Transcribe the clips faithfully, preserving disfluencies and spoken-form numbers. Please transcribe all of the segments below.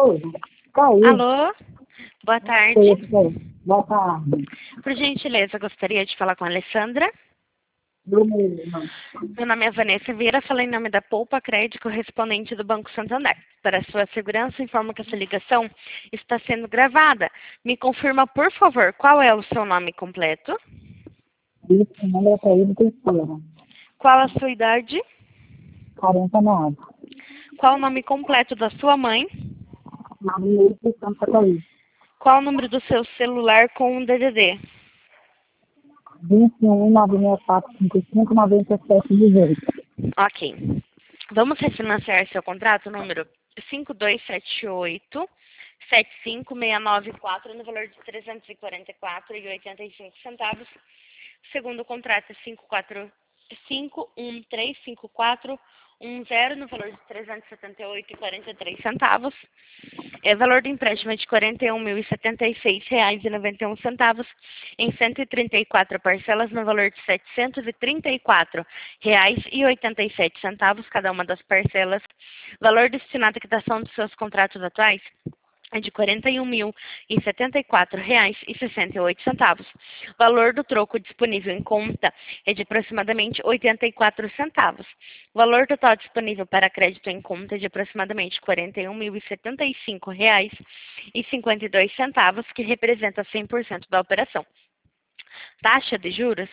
Alô? Caiu. Alô? Boa tarde. Caiu. Boa tarde. Por gentileza, gostaria de falar com a Alessandra. Do mesmo. Meu nome é Vanessa Vieira, falei em nome da Poupa Crédito, correspondente do Banco Santander. Para sua segurança, informo que essa ligação está sendo gravada. Me confirma, por favor, qual é o seu nome completo? Isso, não é para ir do terceiro. Qual a sua idade? quarenta e nove. Qual o nome completo da sua mãe? Maria de Santa Catarina. Qual o número do seu celular com um D D D? vinte e um, nove seis quatro, cinco cinco, nove sete, dezoito. Ok. Vamos refinanciar seu contrato número cinco dois sete oito, sete cinco seis nove quatro no valor de trezentos e quarenta e quatro reais e oitenta e cinco centavos. Segundo contrato é cinco quatro cinco um três cinco quatro um zero no valor de trezentos e setenta e oito reais e quarenta e três centavos. É, valor do empréstimo é de quarenta e um mil e setenta e seis reais e noventa e um centavos em cento e trinta e quatro parcelas no valor de setecentos e trinta e quatro reais e oitenta e sete centavos cada uma das parcelas. Valor destinado à quitação dos seus contratos atuais é de quarenta e um mil e setenta e quatro reais e sessenta e oito centavos. Valor do troco disponível em conta é de aproximadamente oitenta e quatro centavos. Valor total disponível para crédito em conta é de aproximadamente quarenta e um mil e setenta e cinco reais e cinquenta e dois centavos, que representa cem por cento da operação. Taxa de juros,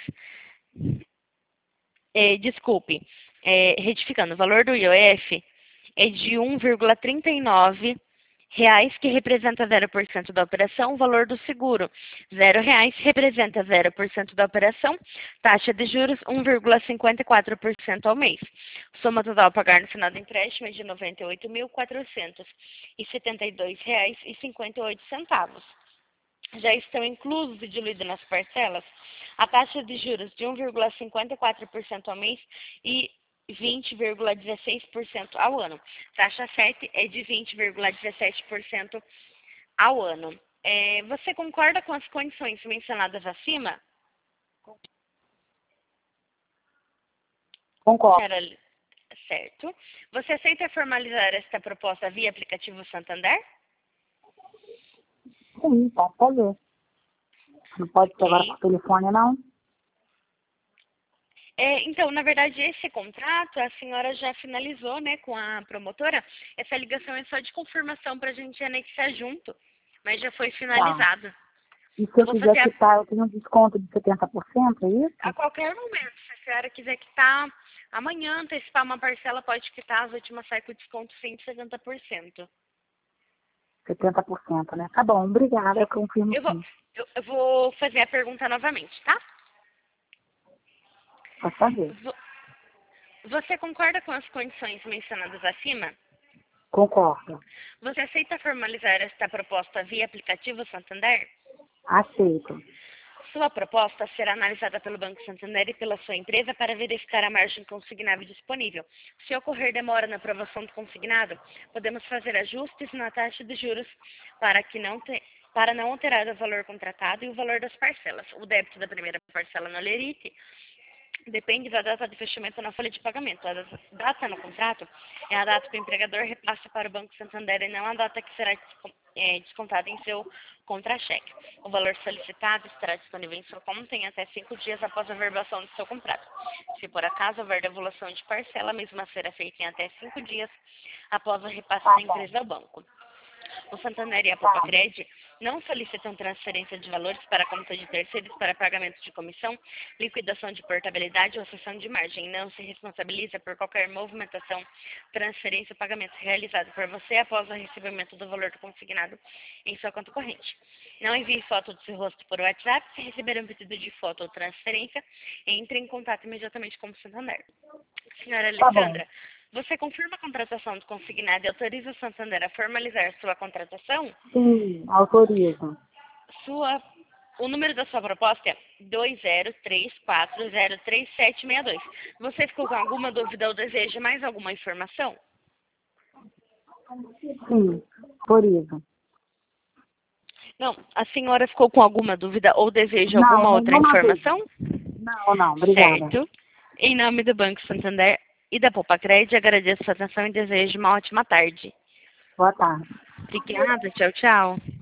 é, desculpe, é, retificando, o valor do I O F é de um vírgula trinta e nove reais, que representa zero por cento da operação. O valor do seguro, zero reais, representa zero por cento da operação. Taxa de juros, um vírgula cinquenta e quatro por cento ao mês. Soma total a pagar no final do empréstimo é de noventa e oito mil quatrocentos e setenta e dois reais e cinquenta e oito centavos. Já estão inclusos e diluídos nas parcelas a taxa de juros de um vírgula cinquenta e quatro por cento ao mês e vinte vírgula dezesseis por cento ao ano. Taxa sete é de vinte vírgula dezessete por cento ao ano. É, você concorda com as condições mencionadas acima? Concordo. Senhora, certo. Você aceita formalizar esta proposta via aplicativo Santander? Sim, pode fazer. Não pode ser agora Ok. por telefone, não? É, então, na verdade, esse contrato a senhora já finalizou, né, com a promotora. Essa ligação é só de confirmação para a gente anexar junto, mas já foi finalizado. E se Eu eu vou quiser fazer a, quitar, eu tenho um desconto de setenta por cento, é isso? a qualquer momento. Se a senhora quiser quitar amanhã, antecipar uma parcela, pode quitar. As últimas sai com desconto cento e setenta por cento. setenta por cento, né? Tá bom, obrigada, eu confirmo Eu vou, sim. eu, eu vou fazer a pergunta novamente, tá? Pode fazer. Vo- Você concorda com as condições mencionadas acima? Concordo. Você aceita formalizar esta proposta via aplicativo Santander? Aceito. Sua proposta será analisada pelo Banco Santander e pela sua empresa para verificar a margem consignável disponível. Se ocorrer demora na aprovação do consignado, podemos fazer ajustes na taxa de juros para, que não, te, para não alterar o valor contratado e o valor das parcelas. O débito da primeira parcela no Lerite depende da data de fechamento na folha de pagamento. A data no contrato é a data que o empregador repassa para o Banco Santander e não a data que será descontada em seu contra-cheque. O valor solicitado estará disponível em sua conta em até cinco dias após a verbação do seu contrato. Se por acaso houver devolução de parcela, a mesma será feita em até cinco dias após o repasse da empresa ao banco. O Santander e a Poupa Crédito não solicitam transferência de valores para a conta de terceiros para pagamento de comissão, liquidação de portabilidade ou cessão de margem. Não se responsabiliza por qualquer movimentação, transferência ou pagamento realizado por você após o recebimento do valor do consignado em sua conta corrente. Não envie foto do seu rosto por WhatsApp. Se receber um pedido de foto ou transferência, entre em contato imediatamente com o Santander. Senhora Tá bom. Alessandra, você confirma a contratação do consignado e autoriza o Santander a formalizar sua contratação? Sim, autorizo. Sua, o número da sua proposta é dois zero três quatro zero três sete seis dois. Você ficou com alguma dúvida ou deseja mais alguma informação? Sim, autorizo. Não, a senhora ficou com alguma dúvida ou deseja Não, alguma outra nenhuma informação? Não, não, obrigada. Certo. Em nome do Banco Santander e da Poupa Crédito, agradeço a sua atenção e desejo uma ótima tarde. Boa tarde. Obrigada, tchau, tchau.